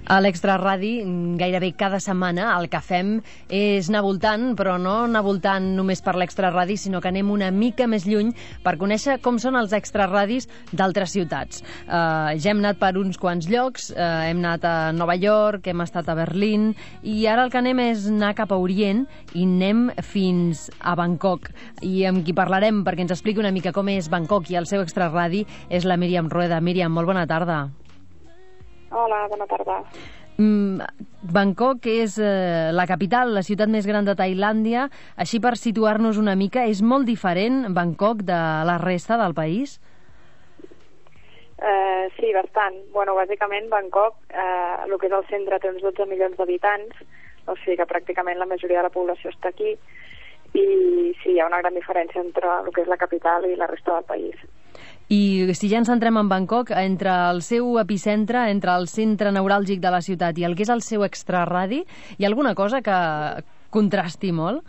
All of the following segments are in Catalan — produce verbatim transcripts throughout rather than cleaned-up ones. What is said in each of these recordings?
A l'Extraradi, gairebé cada setmana, el que fem és anar voltant, però no anar voltant només per l'Extraradi, sinó que anem una mica més lluny per conèixer com són els extraradis d'altres ciutats. Uh, ja hem anat per uns quants llocs, uh, hem anat a Nova York, hem estat a Berlín, i ara el que anem és anar cap a Orient i anem fins a Bangkok. I amb qui parlarem perquè ens expliqui una mica com és Bangkok i el seu extraradi és la Míriam Rueda. Míriam, molt bona tarda. Hola, bona tarda. Mm, Bangkok és eh, la capital, la ciutat més gran de Tailàndia. Així, per situar-nos una mica, és molt diferent Bangkok de la resta del país? Eh, sí, bastant. Bueno, bàsicament, Bangkok, eh, el que és el centre, té uns dotze milions d'habitants, o sigui que pràcticament la majoria de la població està aquí, i sí, hi ha una gran diferència entre el que és la capital i la resta del país. I si ja ens centrem en Bangkok, entre el seu epicentre, entre el centre neuràlgic de la ciutat i el que és el seu extraradi, hi ha alguna cosa que contrasti molt?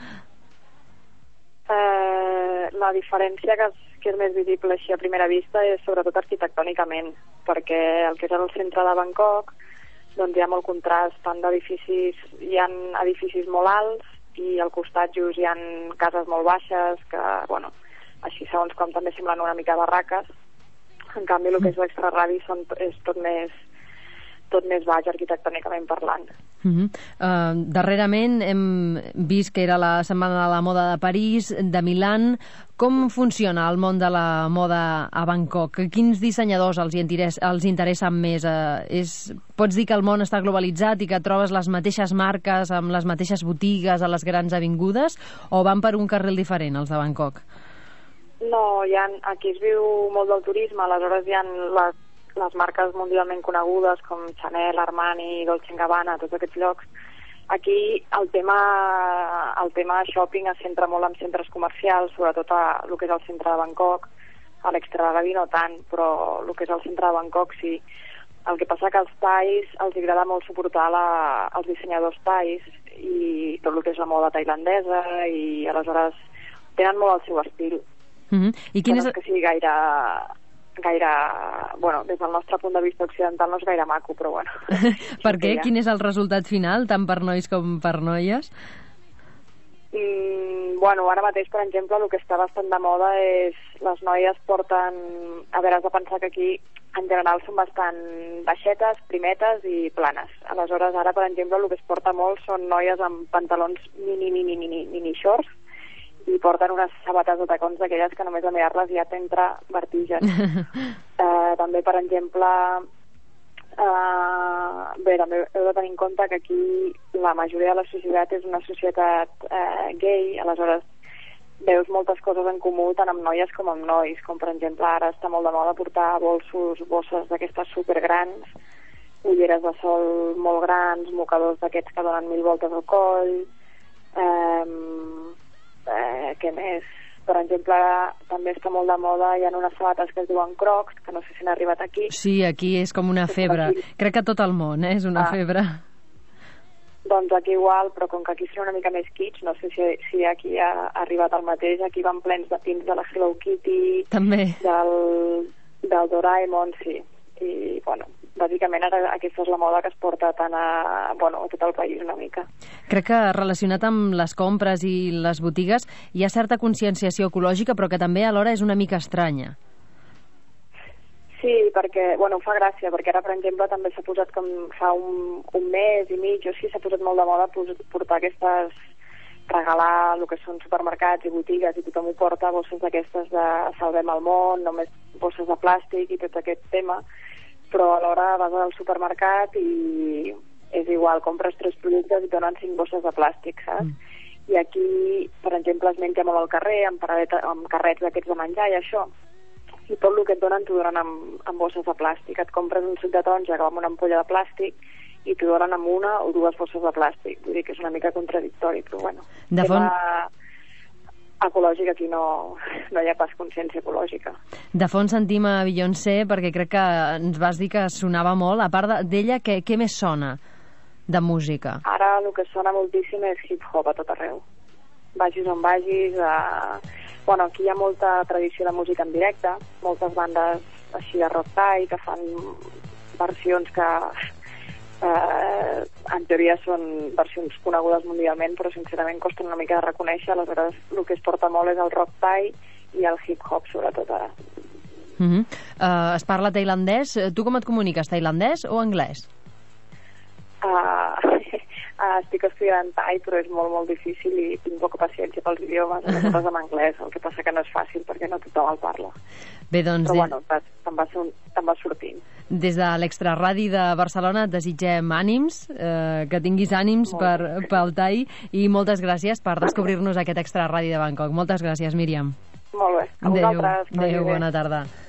Eh, la diferència que és, que és més visible així a primera vista és sobretot arquitectònicament, perquè el que és el centre de Bangkok doncs hi ha molt contrast, tant d'edificis, hi ha edificis molt alts i al costat just hi ha cases molt baixes que, bueno, així segons com també semblen una mica barraques. En canvi el que és l'extraradi són, és tot més tot més baix arquitectònicament parlant. Uh -huh. uh, darrerament hem vist que era la Setmana de la Moda de París, de Milán. Com funciona el món de la moda a Bangkok? Quins dissenyadors els, interess els interessen més? Uh, és, pots dir que el món està globalitzat i que trobes les mateixes marques amb les mateixes botigues a les grans avingudes, o van per un carril diferent els de Bangkok? No, hi ha, aquí es viu molt del turisme, aleshores hi ha les, les marques mundialment conegudes com Chanel, Armani, Dolce and Gabbana, tots aquests llocs. Aquí el tema, el tema shopping es centra molt en centres comercials, sobretot a el que és el centre de Bangkok, a l'extraradi no tant, però el que és el centre de Bangkok sí. El que passa que als thais els agrada molt suportar la, els dissenyadors thais i tot el que és la moda tailandesa, i aleshores tenen molt el seu estil. Uh-huh. I quin que és... no és que sigui gaire, gaire... Bueno, des del nostre punt de vista occidental no és gaire maco, però bueno. Per què? Quin és el resultat final, tant per nois com per noies? Mm, bueno, ara mateix, per exemple, el que està bastant de moda és... Les noies porten... A veure, has de pensar que aquí, en general, són bastant baixetes, primetes i planes. Aleshores, ara, per exemple, el que es porta molt són noies amb pantalons mini, mini, mini, mini shorts, i porten unes sabates de tacons d'aquelles que només a mirar-les ja t'entra vertigen. eh, també, per exemple, eh, bé, també heu de tenir en compte que aquí la majoria de la societat és una societat eh, gay, aleshores veus moltes coses en comú tant amb noies com amb nois, com per exemple ara està molt de moda portar bolsos, bosses d'aquestes supergrans, ulleres de sol molt grans, mocadors d'aquests que donen mil voltes al coll, eh, Eh, què més? Per exemple, també està molt de moda, hi ha unes sabates que es diuen Crocs, que no sé si han arribat aquí. Sí, aquí és com una febre. Crec que tot el món eh, és una ah. febre. Doncs aquí igual, però com que aquí són una mica més kitsch, no sé si, si aquí ha arribat el mateix, aquí van plens de pins de la Hello Kitty, també. Del, del Doraemon, sí. I, bueno, bàsicament ara aquesta és la moda que es porta tant a, bueno, a tot el país una mica. Crec que relacionat amb les compres i les botigues hi ha certa conscienciació ecològica, però que també alhora és una mica estranya. Sí, perquè, bueno, fa gràcia, perquè ara, per exemple, també s'ha posat com fa un, un mes i mig o així, s'ha posat molt de moda portar aquestes, regalar el que són supermercats i botigues, i tothom ho porta, bosses d'aquestes de salvem el món, només bosses de plàstic i tot aquest tema, però alhora vas al supermercat i és igual, compres tres productes i donen cinc bosses de plàstic, saps? Mm. I aquí, per exemple, es menja molt al carrer, amb, amb carrets d'aquests de menjar i això, i tot el que et donen t'ho donen amb, amb bosses de plàstic. Et compres un suc de taronja amb una ampolla de plàstic i t'ho donen amb una o dues bosses de plàstic. Vull dir que és una mica contradictori, però bueno. De fons... ecològica aquí no, no hi ha pas consciència ecològica. De fons sentim a Beyoncé, perquè crec que ens vas dir que sonava molt. A part d'ella, què, què més sona de música? Ara el que sona moltíssim és hip-hop a tot arreu. Vagis on vagis. Eh... Bueno, aquí hi ha molta tradició de música en directe, moltes bandes així de rock thai que fan versions que eh, en teoria són versions conegudes mundialment, però sincerament costen una mica de reconèixer. Aleshores, el que es porta molt és el rock thai i el hip-hop, sobretot ara. Uh -huh. uh, es parla tailandès. Tu com et comuniques, tailandès o anglès? Uh, uh, estic estudiant thai, però és molt, molt difícil i tinc poca paciència pels idiomes, aleshores en anglès, el que passa que no és fàcil perquè no tothom el parla. Bé, doncs... Però bueno, te'n va, te'n va sortint. Des de l'Extraradi de Barcelona et desitgem ànims, eh, que tinguis ànims per, pel thai, i moltes gràcies per descobrir-nos aquest Extraradi de Bangkok. Moltes gràcies, Míriam. Molt bé. A vosaltres. Adéu, bona tarda.